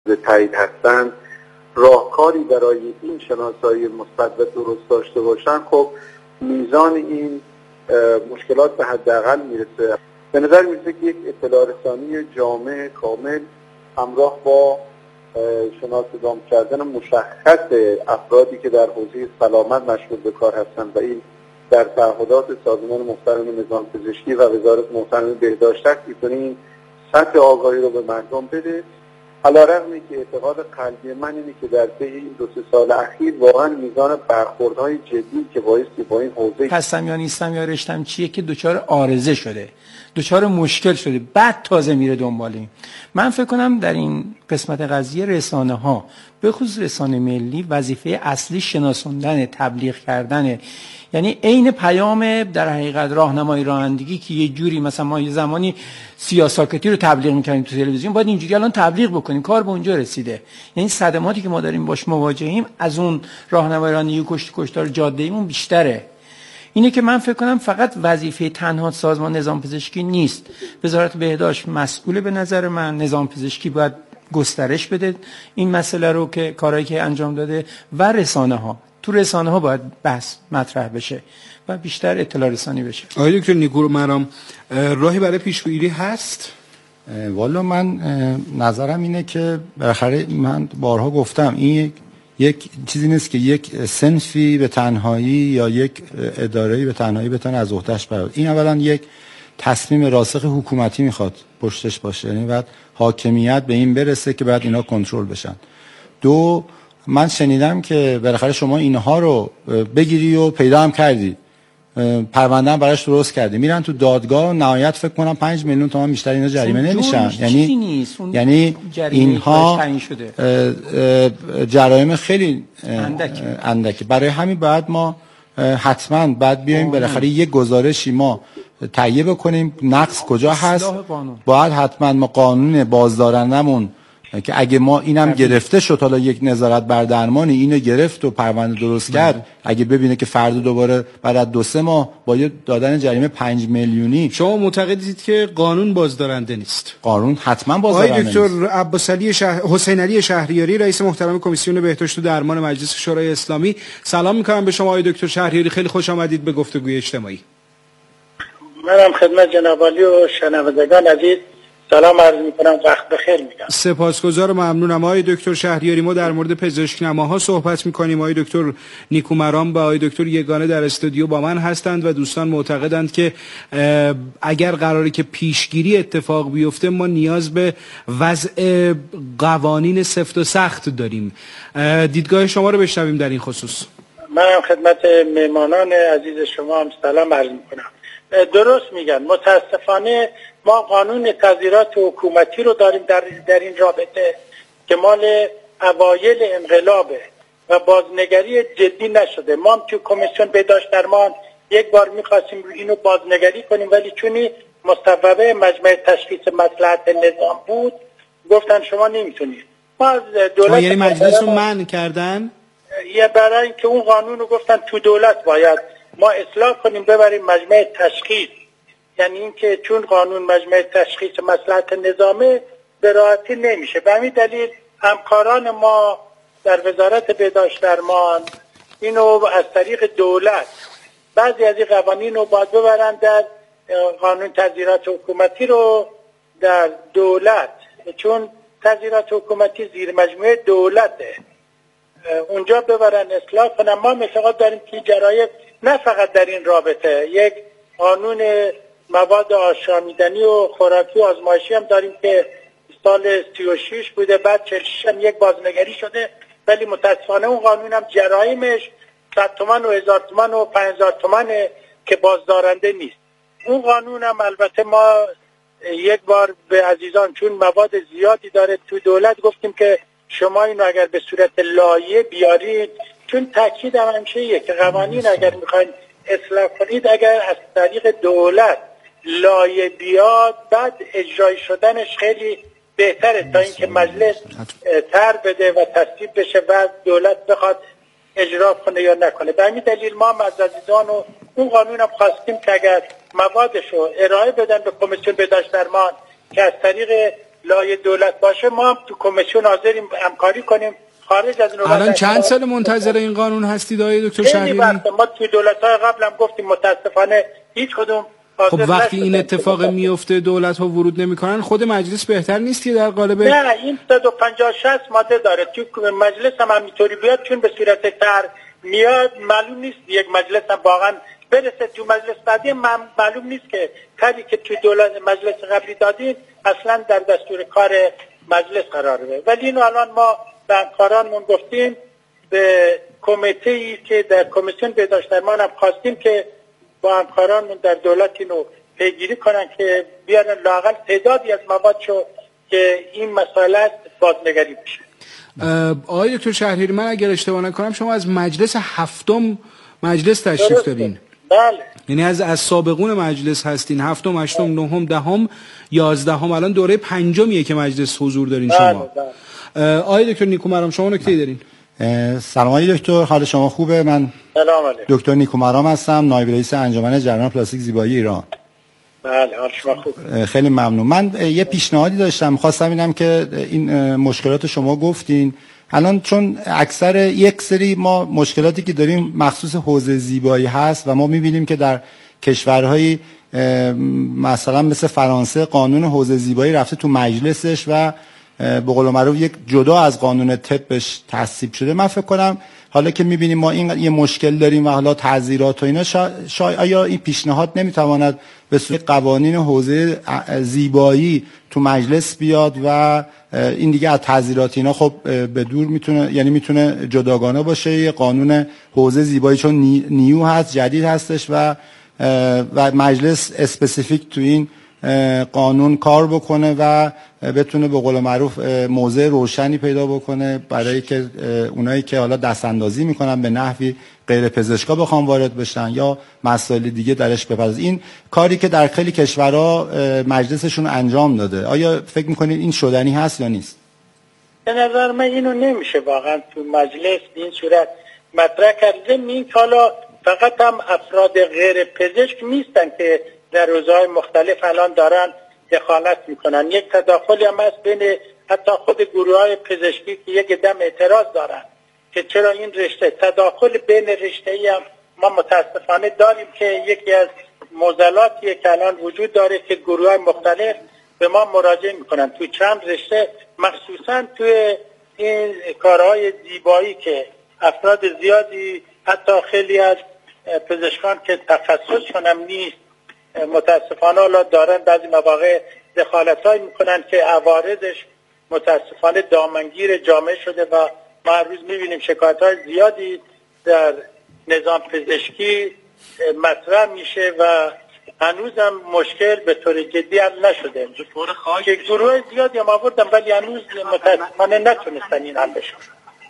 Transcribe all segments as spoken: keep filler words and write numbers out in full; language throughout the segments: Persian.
تایید هستند راهکاری برای این شناسایی مثبت و درست داشته باشن، خب میزان این مشکلات به حداقل میرسه. به نظر میرسه که یک اطلاع رسانی جامع کامل همراه با شناسایی کردن مشخص افرادی که در حوزه سلامت مشغول به کار هستند و این در تعهدات سازمان محترم نظام پزشکی و وزارت محترم بهداشت است، این سطح آگاهی رو به مردم بده. علیرغم که اعتقاد قلبی من اینه که در طی این دو سه سال اخیر واقعا میزان برخوردهای جدی که بایستی با این حوزه هستم یا نیستم یا رشتم چیه که دچار عارضه شده، دچار مشکل شده، بعد تازه میره دنبالیم. من فکر کنم در این قسمت قضیه رسانه ها به خصوص رسانه ملی وظیفه اصلی شناساندن، تبلیغ کردن، یعنی عین پیام در حقیقت راهنمایی رانندگی که یه جوری مثلا ما یه زمانی سیاه‌ساکتی رو تبلیغ می‌کردیم تو تلویزیون، باید اینجوری الان تبلیغ بکنیم. کار به اونجا رسیده. یعنی صدماتی که ما داریم باش مواجهیم از اون راهنمایی رانندگی کشت کشتار جاده‌ایمون بیشتره. اینه که من فکر کنم فقط وظیفه تنها سازمان نظام پزشکی نیست. وزارت بهداشت مسئول، به نظر من نظام پزشکی باید گسترش بده این مسئله رو که کارهایی که انجام داده، و رسانه ها. تو رسانه ها باید بحث مطرح بشه و بیشتر اطلاع رسانی بشه. آقای دکتر نیکومرام، راهی برای پیشگیری هست؟ والا من نظرم اینه که بالاخره من بارها گفتم این یک چیزی نیست که یک صنفی به تنهایی یا یک اداره‌ای به تنهایی بتونه از عهدهش بره. این اولا یک تصمیم راسخ حکومتی میخواد پشتش باشه، یعنی بعد حاکمیت به این برسه که بعد اینا کنترل بشن. دو، من شنیدم که بالاخره شما اینها رو بگیری و پیدا هم کردی، پرونده هم براش درست کردی، میرن تو دادگاه، نهایت فکر کنم پنج میلیون تومان بیشتر اینا جریمه نمیشن. یعنی یعنی اینها جرایم خیلی اندکی. برای همین بعد ما حتما بعد بیایم بالاخره یک گزارشی ما تهیه بکنیم نقص کجا هست. باید حتما ما قانون بازدارندمون که اگه ما اینم گرفته شد، حالا یک نظارت بر درمانی اینو گرفت و پرونده درست کرد، اگه ببینه که فردا دوباره بعد از دو سه ماه با دادن جریمه پنج میلیونی. شما معتقدید که قانون بازدارنده نیست؟ قانون حتما بازدارنده نیست. آقای دکتر عباسعلی شهر... حسین علی شهریاری، رئیس محترم کمیسیون بهداشت و درمان مجلس شورای اسلامی، سلام می‌کنم به شما آقای دکتر شهریاری. خیلی خوش آمدید به گفتگوی اجتماعی. منم خدمت جناب عالی و شنوندگان عزیز سلام عرض میکنم، وقت بخیر میگم. سپاسگزارم، ممنونم. آقای دکتر شهریاری، ما در مورد پزشکنماها صحبت میکنیم. آقای دکتر نیکومرام و آقای دکتر یگانه در استودیو با من هستند و دوستان معتقدند که اگر قراره که پیشگیری اتفاق بیفته ما نیاز به وضع قوانین سفت و سخت داریم. دیدگاه شما رو بشنویم در این خصوص. منم خدمت مهمانان عزیز شما هم سلام عرض میکنم. درست میگن، متاسفانه ما قانون تغییرات حکومتی رو داریم در در این رابطه که مال اوایل انقلابه و بازنگری جدی نشده. ما هم تو کمیسیون بهداشت درمان یک بار میخواستیم اینو بازنگری کنیم، ولی چونی مصوبه مجمع تشخیص مصلحت نظام بود گفتن شما نمیتونید. ما از دولت یعنی مجلس رو منع کردن، یه برای اینکه اون قانون رو گفتن تو دولت باید ما اصلاح کنیم ببریم مجمع تشخیص، یعنی اینکه چون قانون مجمع تشخیص مصلحت نظامه به راحتی نمیشه. به همین دلیل همکاران ما در وزارت بهداشت درمان اینو از طریق دولت بعضی از این قوانین رو باید ببرن در قانون تغییرات حکومتی رو در دولت، چون تغییرات حکومتی زیر مجموعه دولته، اونجا ببرن اصلاح کنن. ما مثلا داریم که جرایم نه فقط در این رابطه، یک قانون مواد آشامیدنی و خوراکی و آزمایشی هم داریم که سال سی و شش بوده، بعد چهل و شش هم یک بازنگری شده، ولی متاسفانه اون قانون هم جرایمش صد تومن و هزار تومن و پنج هزار تومنه که بازدارنده نیست. اون قانون هم البته ما یک بار به عزیزان چون مواد زیادی داره تو دولت گفتیم که شما اینو اگر به صورت لایحه بیارید، چون تاکید هم همیشه که قوانین اگر میخواین اصلاح کنید اگر از طریق دولت لایحه بیاد بعد اجرای شدنش خیلی بهتره تا اینکه مجلس طرح بده و تصویب بشه و دولت بخواد اجرا کنه یا نکنه. به همین دلیل ما از عزیزان و اون قانون هم خواستیم که اگر موادش رو ارائه بدن به کمیسیون بهداشت درمان که از طریق لایه دولت باشه ما هم تو کمیسیون حاضریم همکاری کنیم خارج از نوبت. الان چند سال منتظر این قانون هستید آقای دکتر شهریاری؟ ما تو دولت‌های قبل هم گفتیم متاسفانه هیچ کدوم. خب وقتی این اتفاق میفته دولت ها ورود نمیکنن خود مجلس بهتر نیست که در قالب نه این صد و پنجاه شصت ماده داره تو مجلس هم همینطوری بیاد چون به صورت تر میاد معلوم نیست یک مجلس هم واقعا برسه تو مجلس بعدی معلوم نیست که کاری که تو دولت مجلس قبلی دادین اصلا در دستور کار مجلس قرار بگیره. ولی اینو الان ما به همکارانمون گفتیم به کمیته ای که در کمیسیون بهداشت درمان هم خواستیم که با همکارانمون در دولت اینو پیگیری کنن که بیارن لااقل تعدادی از موادشو که این مسائل بازنگری بشه. آقای دکتر شهریاری من اگر اشتباه نکنم شما از مجلس هفتم مجلس تشریف دارین؟ بله. یعنی از از سابقون مجلس هستین، هفتم، هشتم، نهم، دهم، یازدهم، الان دوره پنجمیه که مجلس حضور دارین شما. بله. آقای دکتر نیکومرام شما نکته‌ای دارین؟ سلام آقای دکتر، حال شما خوبه؟ من سلام علیکم. دکتر نیکومرام هستم، نایب رئیس انجمن جراحان پلاستیک زیبایی ایران. بله حال شما خوبه. خیلی ممنون. من یه پیشنهادی داشتم، خواستم ببینم که این مشکلات شما گفتین الان چون اکثر یک سری ما مشکلاتی که داریم مخصوص حوزه زیبایی هست و ما می‌بینیم که در کشورهای مثلا مثل فرانسه قانون حوزه زیبایی رفته تو مجلسش و به قول معروف یک جدا از قانون طبش تصویب شده. من فکر کنم حالا که می‌بینیم ما این یه مشکل داریم و حالا تعزیرات و اینا شاید شا... آیا این پیشنهاد نمیتواند به صورت قوانین حوزه زیبایی تو مجلس بیاد و این دیگه از تعزیرات اینا خب به دور میتونه، یعنی میتونه جداگانه باشه، یه قانون حوزه زیبایی چون نی... نیو هست، جدید هستش و و مجلس اسپسیفیک تو این قانون کار بکنه و بتونه به قول معروف موضع روشنی پیدا بکنه برای که اونایی که حالا دست اندازی میکنن به نحوی غیر پزشکا بخوام وارد بشن یا مسائل دیگه درش بپردازن. این کاری که در خیلی کشورها مجلسشون انجام داده، آیا فکر میکنید این شدنی هست یا نیست؟ به نظر من اینو نمیشه واقعا تو مجلس به این صورت مطرح کرده. این حالا فقط هم افراد غیر پزشک نیستن که در روزهای مختلف الان دارن دخالت میکنن. یک تداخلی هم هست بین حتی خود گروه‌های پزشکی که یک دم اعتراض دارن که چرا این رشته تداخل بین رشته‌ای هم ما متاسفانه داریم که یکی از معضلاتی که الان وجود داره که گروه‌های مختلف به ما مراجعه میکنن تو چند رشته، مخصوصا توی این کارهای زیبایی که افراد زیادی حتی خیلی از پزشکان که تخصصشون هم نیست متاسفانه حالا دارن بعضی مواقع دخالت‌هایی میکنن که عوارضش متاسفانه دامنگیر جامعه شده و ما هر روز میبینیم شکایت‌های زیادی در نظام پزشکی مطرح میشه و هنوزم مشکل به طور جدی حل نشده. که گروه زیادی هم آوردن ولی هنوز متاسفانه نتونستن این حل بشه.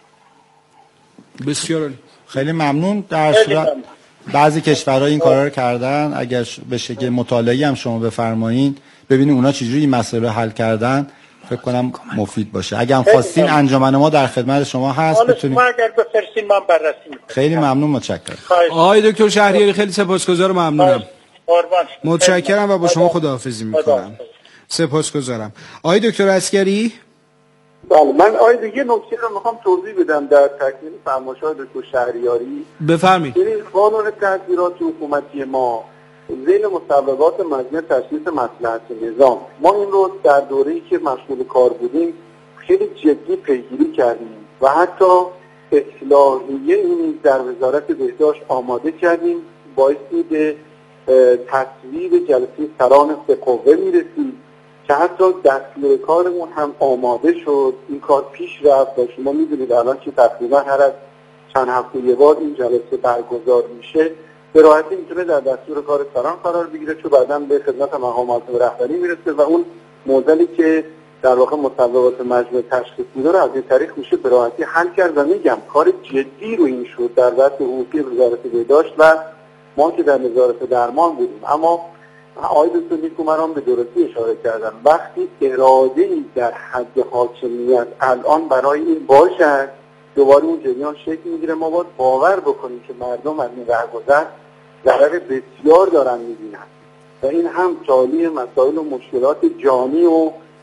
بسیار خیلی ممنون. در صورت بعضی کشورها این کارا رو کردن، اگر بشه که مطالعه‌ای هم شما بفرمایید ببینید اونا چجوری این مسئله رو حل کردن، فکر کنم مفید باشه. اگه هم خواستین انجمن ما در خدمت شما هست بتونید ما اگر بفرستین من بررسی می‌کنم. خیلی ممنون، متشکرم. آقای دکتر شهریاری خیلی سپاسگزارم، ممنونم. متشکرم و با شما خداحافظی می‌کنم. سپاسگزارم. آقای دکتر عسگری. بله من آقای دیگه نکته رو میخوام توضیح بدم در تکمیل فرمایشات دکتر شهریاری. بفرمایید. این قانون تعزیرات حکومتی ما ذیل مصوبات مجمع تشخیص مصلحت نظام، ما این رو در دوره‌ای که مشغول کار بودیم خیلی جدی پیگیری کردیم و حتی اصلاحیه این در وزارت بهداشت آماده کردیم، بایستی به تصویب جلسه سران سه قوه میرسید که حتی دستور کارمون هم آماده شد. این کار پیش رفت و شما میدونید الان که تقریبا هر از چند هفته یه بار این جلسه برگزار میشه به راحتی میتونه در دستور کار سران قرار بگیره، چون بعداً به خدمت مقامات رهبری میرسه و اون معضلی که در واقع مصوبات مجمع تشخیص میده رو از این طریق میشه به راحتی حل کرد. و میگم کار جدی رو این شد در دست حقوقی وزارت بهداشت و ما که در نظارت درمان بودیم. اما آقای دکتر نیکومران به درستی اشاره کردن وقتی اراده‌ای در حد حاکمیت الان برای این باشد دوباره اون جریان شکل میگیره. ما باید باور بکنیم که مردم از این رهگذر ضرر بسیار دارن میبینن و این هم تالی مسائل و مشکلات جانی و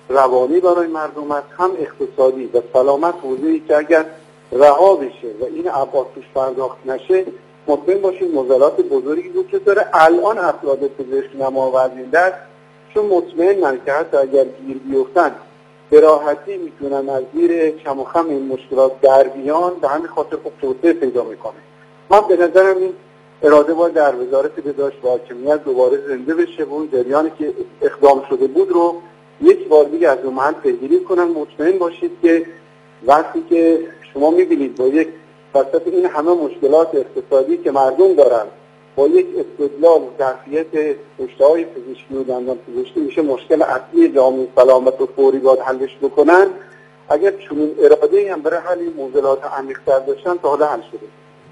روانی برای مردم است، هم اقتصادی و سلامت حوزه‌ای که اگر رها بشه و این ابعاد توش پرداخت نشه مطمئن باشید مضرات بزرگی وجود داره. الان افراد پزشک نما و در چون مطمئنن که حتی اگر گیر بیفتن به راحتی میتونن از زیر کم و خم این مشکلات در بیان، به همین خاطر خوب توسعه پیدا میکنه. من به نظرم این اراده باید در وزارت بهداشت و حاکمیت دوباره زنده بشه و اون جریانی که اقدام شده بود رو یک بار دیگه از اون محل پیگیری کنن. مطمئن باشید که وقتی که شما میبینید با یک وسط این همه مشکلات اقتصادی که مردم دارن با یک استدلال و ظرفیت رشته‌های پزشکی و دندان پزشکی میشه مشکل اصلی جامعه سلامت و فوری باید حلش بکنن. اگر چنین اراده‌ای هم برای حل معضلات عمیق‌تر داشتن تا حالا حل شده.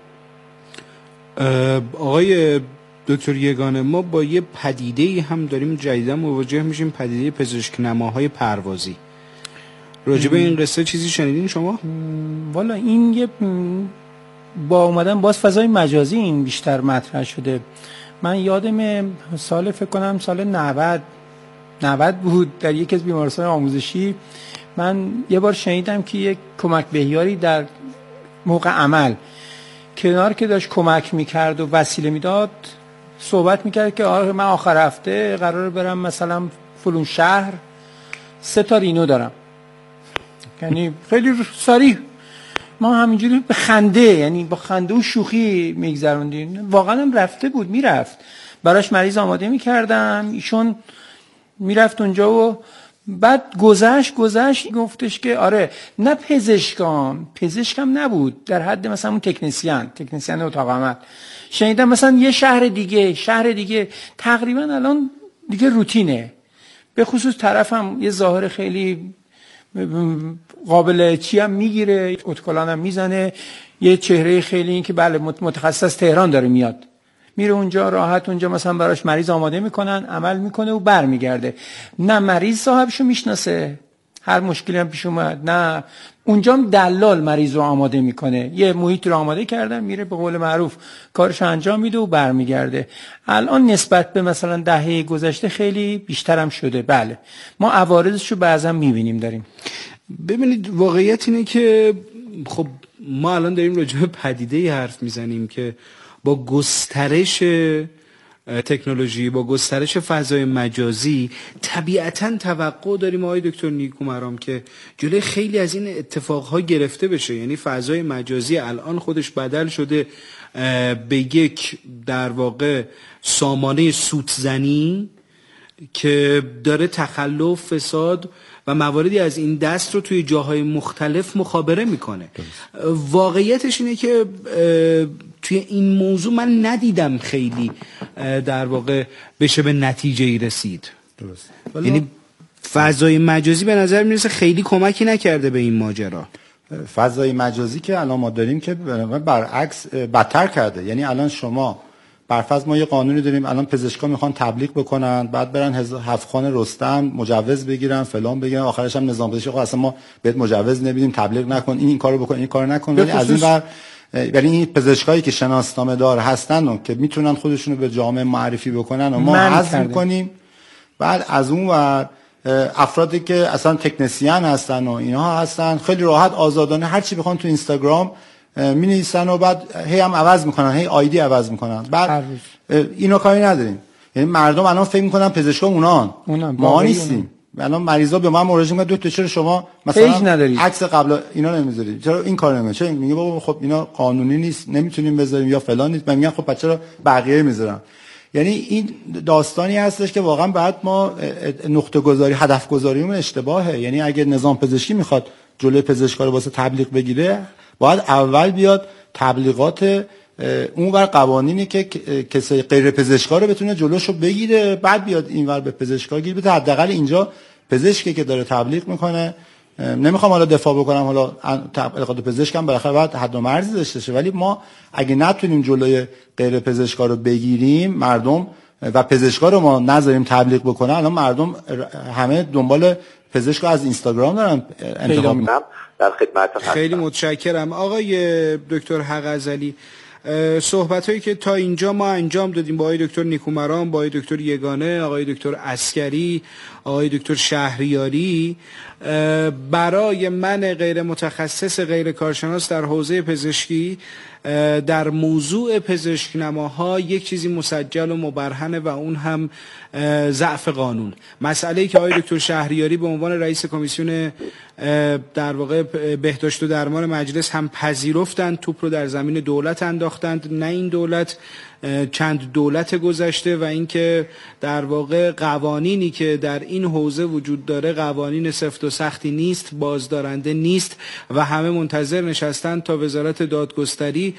آقای دکتر یگانه، ما با یه پدیده‌ای هم داریم جدیدا مواجه میشیم، پدیده پزشک نماهای پروازی. راجع به این قصه چیزی شنیدین شما؟ والا این یه با اومدن باز فضای مجازی این بیشتر مطرح شده. من یادم سال فکر کنم سال نود نود بود در یکی از بیمارستان آموزشی من یه بار شنیدم که یک کمک بهیاری در موقع عمل کنار که داشت کمک میکرد و وسیله میداد صحبت میکرد که آره من آخر هفته قراره برم مثلا فلون شهر سه تا رینو دارم. یعنی خیلی صریح ما همینجوری به خنده، یعنی با خنده و شوخی میگذروندیم. واقعا هم رفته بود، میرفت براش مریض آماده میکردم، ایشون میرفت اونجا و بعد گذشت گذشت گفتش که آره نه پزشکام پزشکم نبود، در حد مثلا اون تکنسین تکنسین اتاق عمل شنیدم مثلا یه شهر دیگه شهر دیگه تقریبا الان دیگه روتینه. به خصوص طرفم یه ظاهر خیلی قابل چی هم میگیره، اتکلان هم میزنه، یه چهره خیلی این که بله متخصص تهران داره میاد، میره اونجا راحت اونجا مثلا براش مریض آماده میکنن، عمل میکنه و برمیگرده. نه مریض صاحبشو میشناسه، هر مشکلی هم پیش اومد، نه اونجا هم دلال مریض رو آماده میکنه، یه محیط رو آماده کردن میره به قول معروف کارش انجام میده و برمیگرده. الان نسبت به مثلا دهه گذشته خیلی بیشتر هم شده. بله ما عوارضش رو بعضا میبینیم داریم. ببینید واقعیت اینه که خب ما الان داریم راجع به پدیده‌ای حرف میزنیم که با گسترش تکنولوژی، با گسترش فضای مجازی طبیعتاً توقع داریم آقای دکتر نیکومرام که جلوی خیلی از این اتفاقها گرفته بشه. یعنی فضای مجازی الان خودش بدل شده به یک در واقع سامانه سوتزنی که داره تخلف، فساد و مواردی از این دست رو توی جاهای مختلف مخابره میکنه. واقعیتش اینه که توی این موضوع من ندیدم خیلی در واقع بشه به نتیجه ای رسید. درست. یعنی فضای مجازی به نظر میرسه خیلی کمکی نکرده به این ماجرا. فضای مجازی که الان ما داریم که برعکس بدتر کرده. یعنی الان شما برفرض ما یه قانونی داریم، الان پزشکا میخوان تبلیغ بکنن، بعد برن هفتخان رستم مجوز بگیرن فلان بگیرن، آخرش هم نظام پزشکی اصلا ما بهت مجوز نمیدیم، تبلیغ نکن، این این کارو بکن، این کارو نکن. ولی از این ور ولی این پزشکایی که شناسنامه دار هستن و که میتونن خودشونو به جامعه معرفی بکنن و ما حذف میکنیم. بعد از اون ور افرادی که اصلا تکنسین هستن و اینها هستن خیلی راحت آزادانه هر چی بخوان تو اینستاگرام می نویسن و بعد هی هم عوض میکنن، هی آیدی عوض میکنن. بعد اینو کاری نداریم. یعنی مردم الان فکر میکنن پزشکا اونان، ما نیستیم. الان مریضا به من مراجعه میکنن دکتر چرا شما مثلا عکس قبل اینا نمیذارید، چرا این کارو نمیکنید؟ چرا میگه بابا خب اینا قانونی نیست نمیتونیم بذاریم یا فلان نیست. من میگم خب بچه چرا بقیه میذارن؟ یعنی این داستانی هستش که واقعا بعد ما نقطه گذاری هدف گذاریمون اشتباهه. یعنی اگه نظام پزشکی میخواد جلوی پزشکا رو واسه تبلیغ بگیره باید اول بیاد تبلیغات اونور قوانینی که کسای غیر پزشکا رو بتونه جلوشو بگیره، بعد بیاد اینور به پزشکا گیر بده. حداقل اینجا پزشکی که داره تبلیغ میکنه، نمیخوام حالا دفاع بکنم، حالا تبلیغات پزشکم بالاخره باید حد و مرزی داشته باشه، ولی ما اگه نتونیم جلوی غیر پزشکا رو بگیریم، مردم و پزشکا رو ما نذاریم تبلیغ بکنن، الان مردم همه دنبال پزشکا از اینستاگرام دارن انتخاب میکنن. در خدمت خیلی متشکرم آقای دکتر حق‌ازلی. صحبت هایی که تا اینجا ما انجام دادیم با آقای دکتر نیکومرام، با آقای دکتر یگانه، آقای دکتر عسکری، آقای دکتر شهریاری، برای من غیر متخصص غیر کارشناس در حوزه پزشکی در موضوع پزشکنماها یک چیزی مسجل و مبرهنه و اون هم ضعف قانون. مسئله‌ای که آقای دکتر شهریاری به عنوان رئیس کمیسیون در واقع بهداشت و درمان مجلس هم پذیرفتند، توپ رو در زمین دولت انداختند، نه این دولت چند دولت گذشته، و اینکه در واقع قوانینی که در این حوزه وجود داره قوانین سفت و سختی نیست، بازدارنده نیست و همه منتظر نشستند تا وزارت دادگستری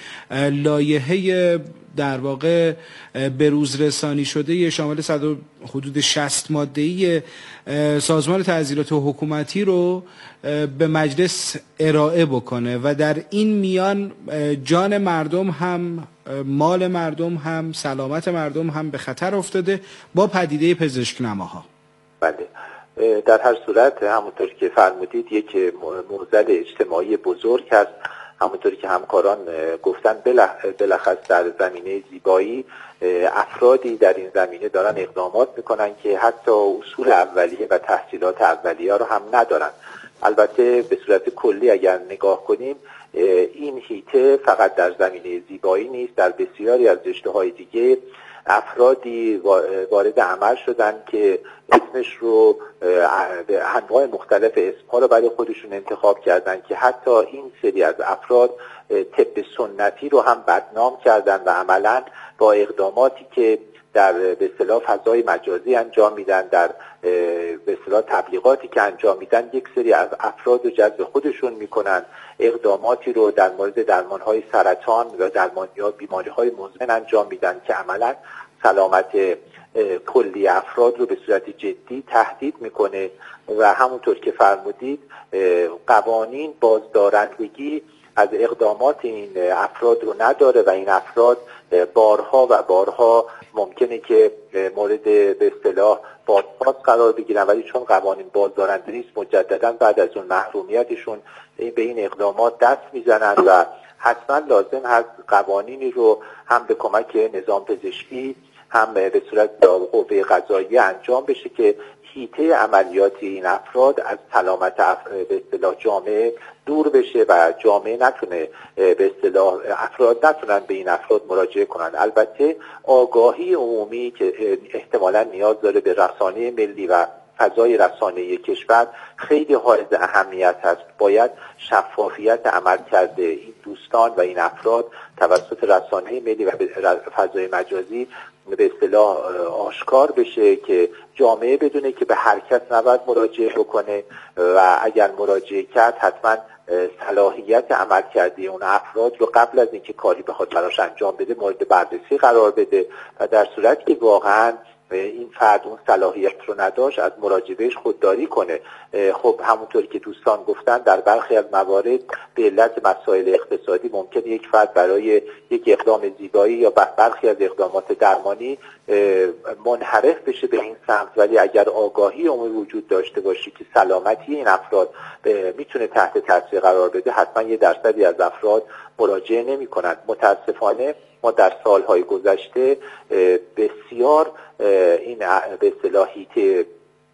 لایحه در واقع بروز رسانی شده شامل صد حدود شصت ماده‌ای سازمان تعزیرات حکومتی رو به مجلس ارائه بکنه و در این میان جان مردم هم، مال مردم هم، سلامت مردم هم به خطر افتاده با پدیده پزشکنماها. بله، در هر صورت همونطور که فرمودید یک معضل اجتماعی بزرگ هست. همونطوری که همکاران گفتن بالاخص در زمینه زیبایی افرادی در این زمینه دارن اقدامات میکنن که حتی اصول اولیه و تحصیلات اولیه رو هم ندارن. البته به صورت کلی اگر نگاه کنیم این هیته فقط در زمینه زیبایی نیست، در بسیاری از رشته‌های دیگه افرادی وارد عمل شدن که اسمش رو به انواع مختلف اسمها رو برای خودشون انتخاب کردن که حتی این سری از افراد طب سنتی رو هم بدنام کردن و عملاً با اقداماتی که در به اصطلاح فضای مجازی انجام میدن، در به اصطلاح تبلیغاتی که انجام میدن، یک سری از افراد رو جذب خودشون میکنن، اقداماتی رو در مورد درمانهای سرطان و درمان یا بیماریهای مزمن انجام میدن که عملاً سلامت کلی افراد رو به صورت جدی تهدید میکنه و همونطور که فرمودید قوانین بازدارندگی از اقدامات این افراد رو نداره و این افراد بارها و بارها ممکنه که مورد به اصطلاح بازپاس قرار بگیرن، ولی چون قوانین بازدارنده نیست مجددا بعد از اون محرومیتشون به این اقدامات دست میزنن و حتما لازم هست قوانینی رو هم به کمک نظام پزشکی هم به صورت قوه قضاییه انجام بشه که هیته عملیاتی این افراد از سلامت به اصطلاح جامعه دور بشه و جامعه نتونه به اصطلاح افراد نتونن به این افراد مراجعه کنن. البته آگاهی عمومی که احتمالاً نیاز داره به رسانه ملی و فضای رسانه‌ای کشور خیلی حائز اهمیت هست. باید شفافیت عمل کرده این دوستان و این افراد توسط رسانه ملی و فضای مجازی به اصطلاح آشکار بشه که جامعه بدونه که به هر کس نباید مراجعه بکنه و اگر مراجعه کرد حتما صلاحیت عمل کرده اون افراد رو قبل از اینکه کاری بخواد براش انجام بده مورد بررسی قرار بده و در صورتی که واقعا این فرد اون صلاحیت رو نداشت از مراجعهش خودداری کنه. خب همونطور که دوستان گفتن در برخی از موارد به علت مسائل اقتصادی ممکن یک فرد برای یک اقدام زیبایی یا برخی از اقدامات درمانی منحرف بشه به این سمت، ولی اگر آگاهی عمومی وجود داشته باشه که سلامتی این افراد میتونه تحت تاثیر قرار بده حتما یه درصدی از افراد مراجعه نمی کنند. متاسفانه ما در سالهای گذشته بسیار این به اصطلاح هیته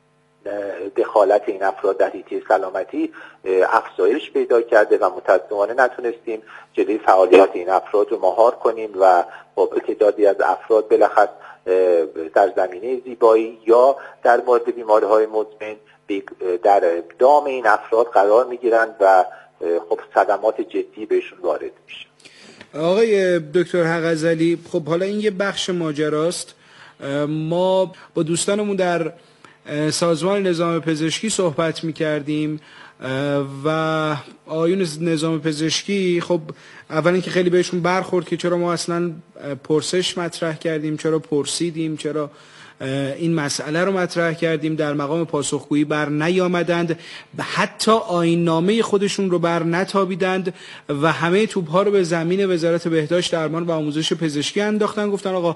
دخالت این افراد در هیته سلامتی افزایش پیدا کرده و متاسفانه نتونستیم جلوی فعالیت این افراد رو مهار کنیم و با تعدادی از افراد بالاخره در زمینه زیبایی یا در مورد بیماری‌های مزمن در دام این افراد قرار می‌گیرند و خب صدمات جدی بهشون وارد میشه. آقای دکتر حق‌ازلی، خب حالا این یه بخش ماجراست. ما با دوستانمون در سازمان نظام پزشکی صحبت می‌کردیم و آیون نظام پزشکی خب اولا که خیلی بهشون برخورد که چرا ما اصلا پرسش مطرح کردیم، چرا پرسیدیم، چرا این مسئله رو مطرح کردیم، در مقام پاسخگویی بر نیامدند، حتی آیین نامه خودشون رو بر نتابیدند و همه توپ‌ها رو به زمین وزارت بهداشت درمان و آموزش پزشکی انداختن. گفتن آقا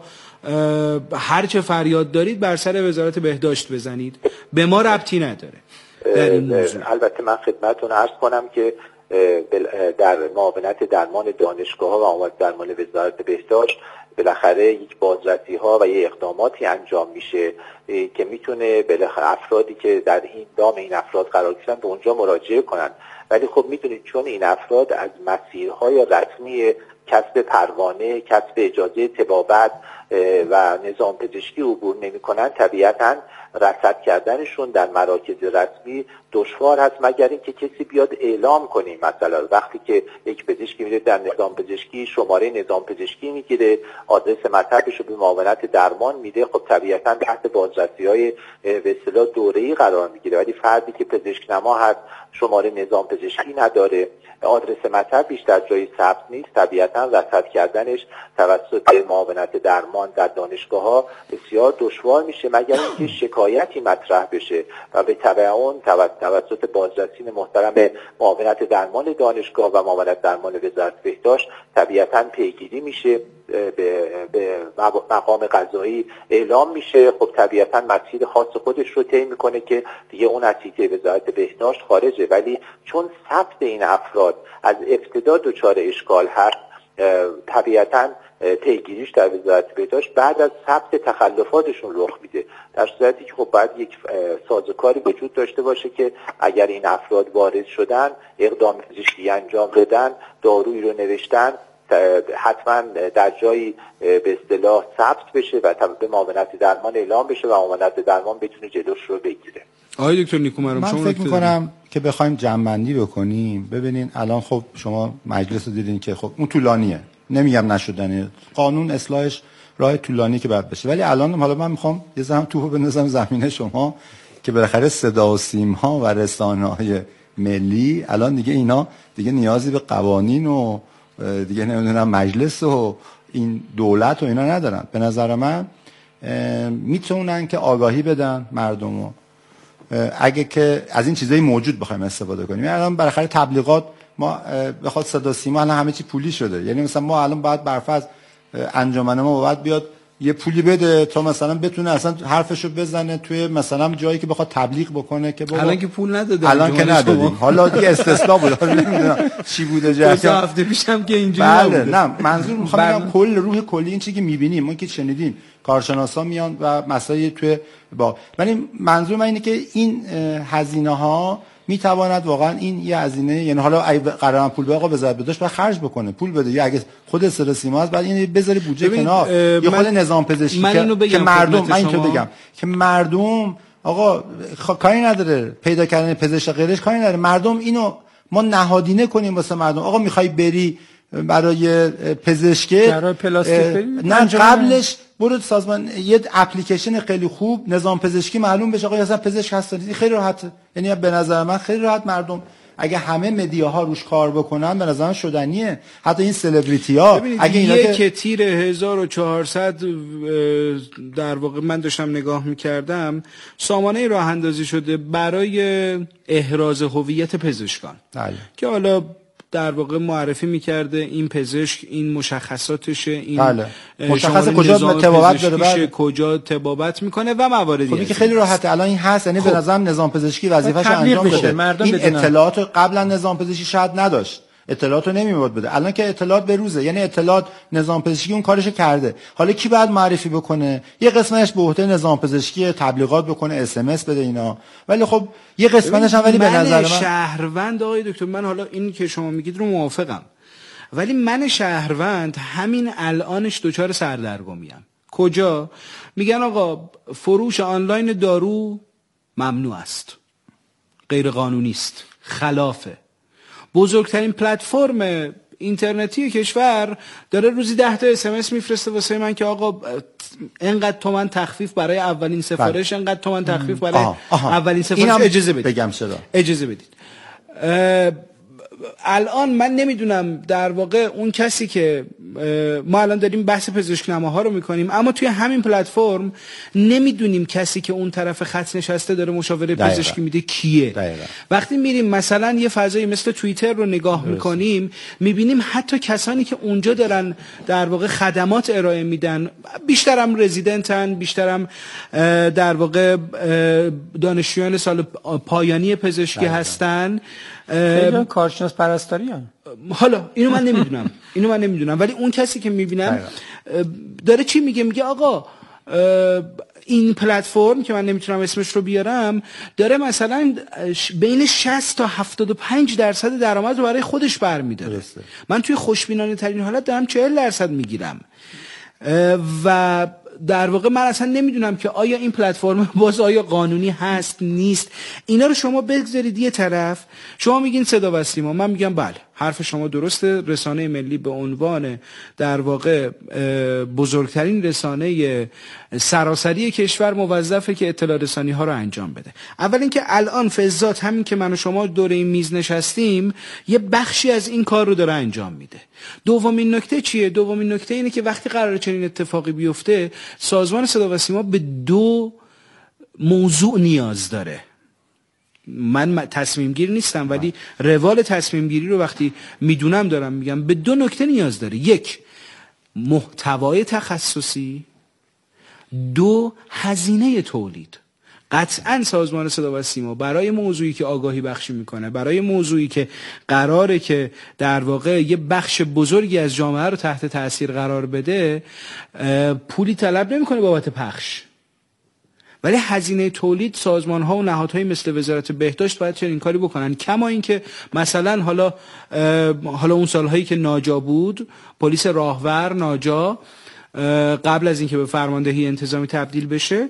هر چه فریاد دارید بر سر وزارت بهداشت بزنید، به ما ربطی نداره. در این موضوع البته من خدمتتون عرض کنم که در معاونت درمان دانشگاه‌ها و معاونت درمان وزارت بهداشت بالاخره یک بازرسی ها و یک اقداماتی انجام میشه که میتونه بالاخره افرادی که در این دام این افراد قرار گرفتن به اونجا مراجعه کنن. ولی خب میدونید چون این افراد از مسیرهای رسمی کسب پروانه، کسب اجازه طبابت و نظام پزشکی عبور نمی‌کنند، طبیعتاً رصد کردنشون در مراکز رسمی دشوار هست، مگر اینکه کسی بیاد اعلام کنه. مثلا وقتی که یک پزشکی میره در نظام پزشکی، شماره نظام پزشکی میگیره، آدرس مطبش رو به معاونت درمان میده، خب طبیعتاً تحت بازرسی‌های به اصطلاح دوره‌ای قرار میگیره. ولی فردی که پزشکنما هست، شماره نظام پزشکی نداره، آدرس مطب بیشتر جایی ثبت نیست، طبیعتاً رصد کردنش توسط معاونت درمان در دانشگاه‌ها بسیار دشوار میشه، مگر اینکه شکایتی مطرح بشه و به تبع اون توسط بازرسین محترم معاونت درمان دانشگاه و معاونت درمان وزارت بهداشت طبیعتاً پیگیری میشه، به, به مقام قضایی اعلام میشه. خب طبیعتاً مسیر خاص خودش رو طی میکنه که دیگه اون از حیطه وزارت بهداشت خارجه. ولی چون ثبت این افراد از ابتدا دچار اشکال هست، طبیعتاً پیگیریش در وزارت بهداشت بعد از ثبت تخلفاتشون رخ میده، در صورتی که خب باید یک سازوکاری وجود داشته باشه که اگر این افراد وارد شدن، اقدام پزشکی انجام دادن، دارویی رو نوشتن، حتما در جایی به اصطلاح ثبت بشه و به معاونت درمان اعلام بشه و معاونت درمان بتونه جلوش رو بگیره. آقای دکتر نیکومرام، من فکر می‌کنم که بخوایم جمع‌بندی بکنیم، ببینین الان خب شما مجلس رو دیدین که خب اون طولانیه، نمیگم نشدنه، قانون اصلاحش راه طولانی که باید بشه، ولی الان حالا من میخوام یه زحمت توپو بندازم زمینه شما که بالاخره صدا و سیم‌ها و رسانه‌های ملی الان دیگه اینا دیگه نیازی به قوانین و دیگه نمیدونم مجلس و این دولت و اینا ندارن. به نظر من میتونن که آگاهی بدن مردمو، اگه که از این چیزایی موجود بخوایم استفاده کنیم. الان بالاخره تبلیغات ما بخواد صدا سیما الان همه چی پولی شده، یعنی مثلا ما الان باید برفرض انجمن ما باید بیاد یه پولی بده تا مثلا بتونه اصلا حرفشو بزنه توی مثلا جایی که بخواد تبلیغ بکنه که بابا الان که پول نداده، الان که ندادیم، حالا دیگه استثنا بود، حالا نمیدونم چی بوده جریان. دو هفته پیشم که اینجوری بله نبوده. نه منظور میخوام بگم کل روح کلی این چیزی که میبینیم، ما که شنیدیم کارشناسا میان و مسائل توی با، ولی منظور من اینه که این هزینه ها میتواند واقعا این یه هزینه، یعنی حالا قرارم پول به آقا وزارت بهداشت و خرج بکنه، پول بده، یا اگه خود استرا سیما هست بعد این بذاری بودجه کنار، یا خود نظام پزشکی که, که مردم، من اینو بگم که مردم آقا کاری نداره پیدا کردن پزشک غیرش کاری نداره، مردم اینو ما نهادینه کنیم واسه مردم. آقا میخوای بری برای پزشکی نه قبلش برو سازمان یه اپلیکیشن خیلی خوب نظام پزشکی معلوم بشه آقا اصلا پزشک هستید، خیلی راحته. یعنی به نظر من خیلی راحت مردم اگه همه مدیاها روش کار بکنن به نظر من شدنیه. حتی این سلبریتی ها اگه اینا یک که تیر هزار و چهارصد در واقع من داشتم نگاه میکردم سامانه راه اندازی شده برای احراز هویت پزشکان بله. که حالا در واقع معرفی میکرده این پزشک این مشخصاتشه، این بله. مشخص کجا طبابت داره، بله. کجا طبابت میکنه و مواردی خب که خیلی راحته الان این هست. یعنی خب. به نظرم نظام پزشکی وظیفه‌شو انجام بده. این اطلاعات قبلا نظام پزشکی شاید نداشت، اطلاعاتو نمی‌بود بده، الان که اطلاعات به روزه، یعنی اطلاعات نظام پزشکی اون کارشو کرده، حالا کی بعد معرفی بکنه؟ یه قسمتش به عهده نظام پزشکی تبلیغات بکنه، اس ام اس بده اینا، ولی خب یه قسمتش هم ولی به نظر من شهروند آقای دکتر، من حالا این که شما میگید رو موافقم، ولی من شهروند همین الانش دوچار سردرگمیم. کجا؟ میگن آقا فروش آنلاین دارو ممنوع است، غیر قانونی است، خلافه. بزرگترین پلتفرم اینترنتی کشور داره روزی ده تا اس ام اس میفرسته واسه من که آقا اینقدر تومن تخفیف برای اولین سفارش، اینقدر تومن تخفیف برای آها. آها. اولین سفارش. اجازه بدید بگم چرا اجازه بدید الان من نمیدونم در واقع اون کسی که ما الان داریم بحث پزشکنماها رو میکنیم، اما توی همین پلتفرم نمیدونیم کسی که اون طرف خط نشسته داره مشاوره پزشکی میده کیه. دقیقا. وقتی میریم مثلا یه فضایی مثل توییتر رو نگاه درست. میکنیم میبینیم حتی کسانی که اونجا دارن در واقع خدمات ارائه میدن بیشترم رزیدنتن، بیشترم در واقع دانشجویان سال پایانی پزشکی دقیقا. هستن، خیلی کارشناس پرستاری هن. حالا اینو من نمیدونم اینو من نمیدونم ولی اون کسی که میبینم داره چی میگه، میگه آقا این پلتفرم که من نمیتونم اسمش رو بیارم داره مثلا بین شصت تا هفتاد و پنج درصد درآمد رو برای خودش برمیداره. من توی خوشبینانه ترین حالت دارم چهل درصد میگیرم و در واقع من اصلا نمیدونم که آیا این پلتفرم باز آیا قانونی هست نیست. اینا رو شما بگذارید یه طرف، شما میگین صدا و سیما، من میگم بله حرف شما درسته، رسانه ملی به عنوان در واقع بزرگترین رسانه سراسری کشور موظفه که اطلاع رسانی ها رو انجام بده. اول اینکه الان فضات همین که من و شما دور این میز نشستیم یه بخشی از این کار رو داره انجام میده. دومین نکته چیه؟ دومین نکته اینه که وقتی قراره چنین اتفاقی بیفته سازمان صدا و سیما به دو موضوع نیاز داره. من تصمیم گیر نیستم ولی روال تصمیم گیری رو وقتی میدونم دارم میگم. به دو نکته نیاز داره: یک، محتوای تخصصی، دو، هزینه تولید. قطعا سازمان صدا و سیما برای موضوعی که آگاهی بخشی میکنه، برای موضوعی که قراره که در واقع یه بخش بزرگی از جامعه رو تحت تاثیر قرار بده، پولی طلب نمیکنه بابت پخش، ولی هزینه تولید سازمان ها و نهادهای مثل وزارت بهداشت باید چنین کاری بکنن. کما اینکه مثلا حالا حالا اون سالهایی که ناجا بود، پلیس راهور ناجا قبل از اینکه به فرماندهی انتظامی تبدیل بشه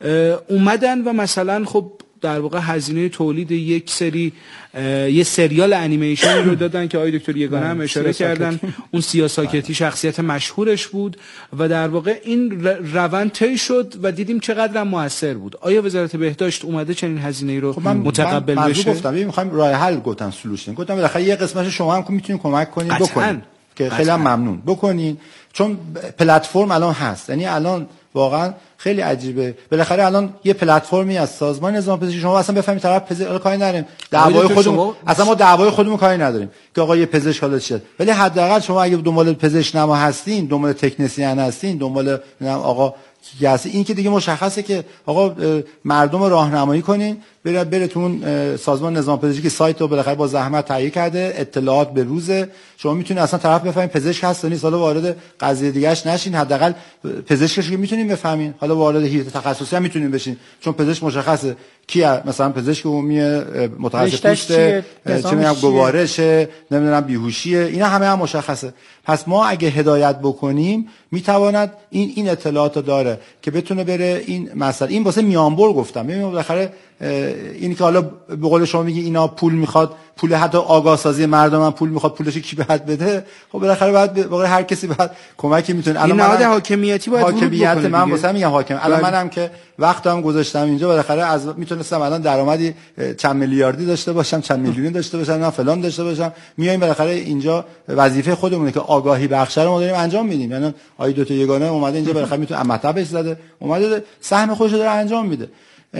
اومدن و مثلا خب در واقع هزینه تولید یک سری یه سریال انیمیشن رو دادن که آقای دکتر یگانه هم اشاره کردن. اون سیاساکتی شخصیت مشهورش بود و در واقع این روند طی شد و دیدیم چقدر موثر بود. آیا وزارت بهداشت اومده چنین هزینه‌ای رو خب متقبل من بشه؟ من گفتم می‌خوایم راه حل گفتم سولوشن، گفتم بالاخره یه قسمتش شما هم میتونید کمک کنید بکنید که خیلی ممنون بکنین، چون پلتفرم الان هست. یعنی الان واقعا خیلی عجیبه بالاخره الان یه پلتفرمی از سازمان نظام پزشکی شما اصلا بفهمید طرف پزشک کاری نداریم، دعوای خودمون اصلا ما دعوای خودمون کاری نداریم که آقا یه پزشک حالا چیه، ولی حداقل شما اگه دنبال پزشک نما هستین، دنبال تکنسین هستین، دنبال آقا یعنی این که دیگه مشخصه که آقا مردم رو راهنمایی کنین، بره براتون سازمان نظام پزشکی سایت رو بالاخره با زحمت تهیه کرده، اطلاعات به روزه، شما میتونید اصلا طرف بفهمید پزشک هست یا نیست، حالا وارد قضیه دیگه‌اش نشین، حداقل پزشکش که میتونین بفهمین، حالا وارد حیط تخصصی هم میتونین بشین، چون پزشک مشخصه کی مثلا پزشک عمومی متخصص پوست، چه میگم گوارشه، نمیدونم بیهوشیه، اینا همه هم مشخصه. پس ما اگه هدایت بکنیم میتواند این این اطلاعات داره که بتونه بره این مسئله. این واسه میانبر گفتم، ببین بالاخره این که حالا به قول شما میگی اینا پول میخواد، پول حتی آگاه سازی مردم هم پول میخواد، پولش کی باید بده؟ خب بالاخره باید واقعا هر کسی باید کمکی میتونه. الان نهاد حاکمیتی باید حاکمیت من واسه میگم حاکم. الان منم که وقتم گذاشتم اینجا بالاخره از میتونستم الان درآمدی چند میلیاردی داشته باشم، چند میلیونی داشته باشم، نه فلان داشته باشم. میایم بالاخره اینجا وظیفه خودمونه که آگاهی بخش رو ما داریم انجام میدیم. یعنی آقای دکتر یگانه اومده اینجا بالاخره میتونه مطلبش زده، اومده سهم خودش رو داره انجام میده.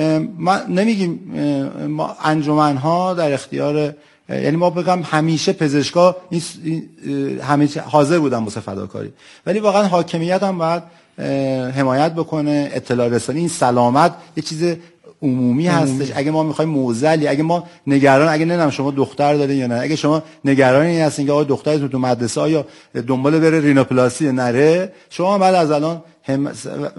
ما نمیگیم ما انجمن‌ها در اختیار، یعنی ما بگم همیشه پزشکا این همیشه حاضر بودن واسه فداکاری، ولی واقعا حاکمیت هم باید حمایت بکنه. اطلاع رسانی، این سلامت یه چیز عمومی هستش. اگه ما میخوایم موزلی، اگه ما نگران، اگه نمیدونم شما دختر داره یا نه، اگه شما نگرانی هستین که آقا دخترتون تو مدرسه آیا دنبال بره رینوپلاسی نره، شما بعد از الان هم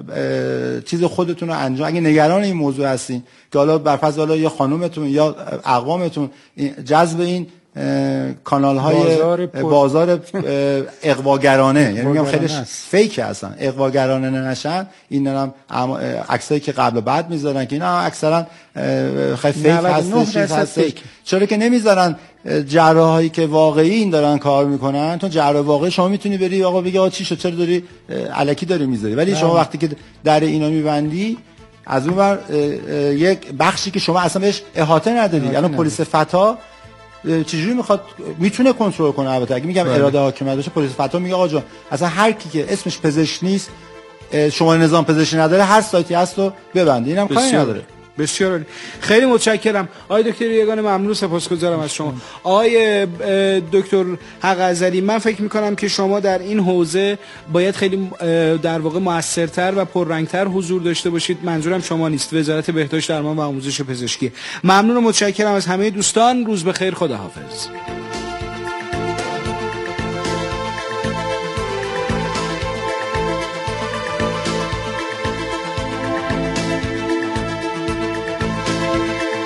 چیز خودتون رو انجام، اگه نگران این موضوع هستین که حالا برفرض حالا یا خانومتون یا اقوامتون جذب این کانال های بازار, بازار اقواگرانه، یعنی میگم خیلی فیک هستن، اقواگرانه نشن. این هم عکسایی که قبل و بعد میذارن که اینا اکثرا خیلی فیک هستش، چیز هستش. چرا که نمیذارن جراحایی که واقعی این دارن کار میکنن؟ تو جراح واقعی شما میتونی بری آقا بگی آقا چی شد، چرا داری الکی داری میذاری، ولی شما وقتی که در اینا میبندی از اون ور یک بخشی که شما اصلا بهش احاطه نداری. یعنی پلیس فتا چجوری میخواد میتونه کنترل کنه؟ البته اگه میگم اراده حاکمیت باشه، پلیس فتا میگه آقا جان اصلا هر کی که اسمش پزشک نیست، شما نظام پزشکی نداره، هر سایتی هست رو ببنده. اینم کاری نداره. بسیار عالی، خیلی متشکرم آقای دکتر یگانه، ممنون، سپاسگزارم از شما. آقای دکتر حق ازلی، من فکر میکنم که شما در این حوزه باید خیلی در واقع موثرتر و پررنگتر حضور داشته باشید. منظورم شما نیست، وزارت بهداشت درمان و آموزش پزشکی. ممنون و متشکرم از همه دوستان. روز بخیر، خداحافظ.